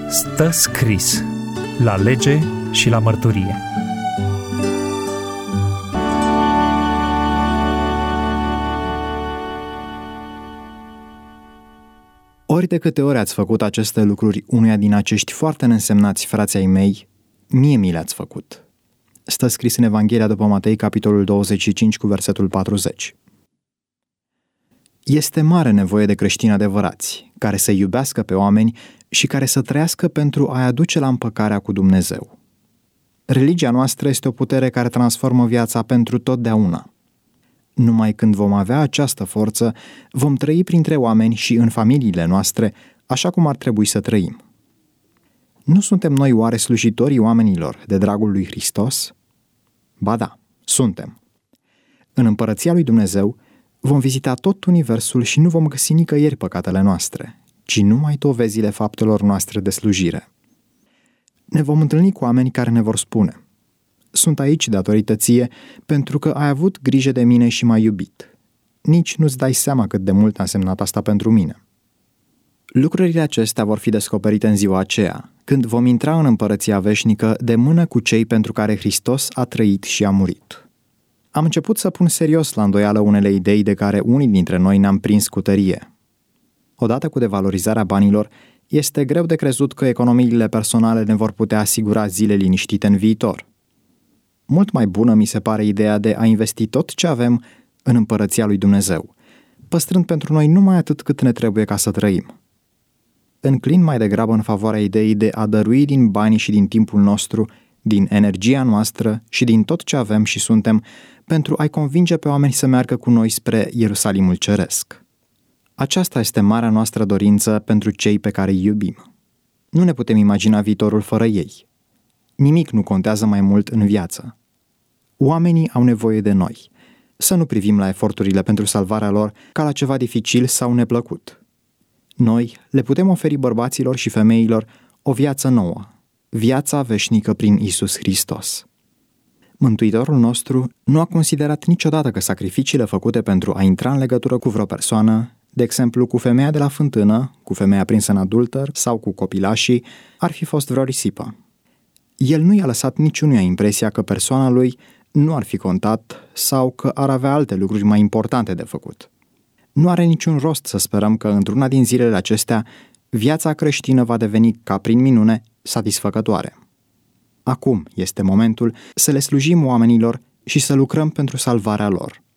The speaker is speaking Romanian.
Stă scris la lege și la mărturie. Ori de câte ori ați făcut aceste lucruri unuia din acești foarte neînsemnați frați ai mei, mie mi le-ați făcut. Stă scris în Evanghelia după Matei, capitolul 25, cu versetul 40. Este mare nevoie de creștini adevărați, care să iubească pe oameni și care să trăiască pentru a-i aduce la împăcarea cu Dumnezeu. Religia noastră este o putere care transformă viața pentru totdeauna. Numai când vom avea această forță, vom trăi printre oameni și în familiile noastre, așa cum ar trebui să trăim. Nu suntem noi oare slujitorii oamenilor de dragul lui Hristos? Ba da, suntem. În împărăția lui Dumnezeu vom vizita tot universul și nu vom găsi nicăieri păcatele noastre, ci numai dovezile faptelor noastre de slujire. Ne vom întâlni cu oameni care ne vor spune: sunt aici datorită ție pentru că ai avut grijă de mine și m-ai iubit. Nici nu-ți dai seama cât de mult a însemnat asta pentru mine. Lucrurile acestea vor fi descoperite în ziua aceea, când vom intra în împărăția veșnică de mână cu cei pentru care Hristos a trăit și a murit. Am început să pun serios la îndoială unele idei de care unii dintre noi ne-am prins cu tărie. Odată cu devalorizarea banilor, este greu de crezut că economiile personale ne vor putea asigura zile liniștite în viitor. Mult mai bună mi se pare ideea de a investi tot ce avem în împărăția lui Dumnezeu, păstrând pentru noi numai atât cât ne trebuie ca să trăim. Înclin mai degrabă în favoarea ideii de a dărui din banii și din timpul nostru, din energia noastră și din tot ce avem și suntem, pentru a-i convinge pe oameni să meargă cu noi spre Ierusalimul Ceresc. Aceasta este marea noastră dorință pentru cei pe care îi iubim. Nu ne putem imagina viitorul fără ei. Nimic nu contează mai mult în viață. Oamenii au nevoie de noi. Să nu privim la eforturile pentru salvarea lor ca la ceva dificil sau neplăcut. Noi le putem oferi bărbaților și femeilor o viață nouă, viața veșnică prin Iisus Hristos. Mântuitorul nostru nu a considerat niciodată că sacrificiile făcute pentru a intra în legătură cu vreo persoană, de exemplu cu femeia de la fântână, cu femeia prinsă în adulter sau cu copilașii, ar fi fost vreo risipă. El nu i-a lăsat niciunuia impresia că persoana lui nu ar fi contat sau că ar avea alte lucruri mai importante de făcut. Nu are niciun rost să sperăm că într-una din zilele acestea viața creștină va deveni, ca prin minune, satisfăcătoare. Acum este momentul să le slujim oamenilor și să lucrăm pentru salvarea lor.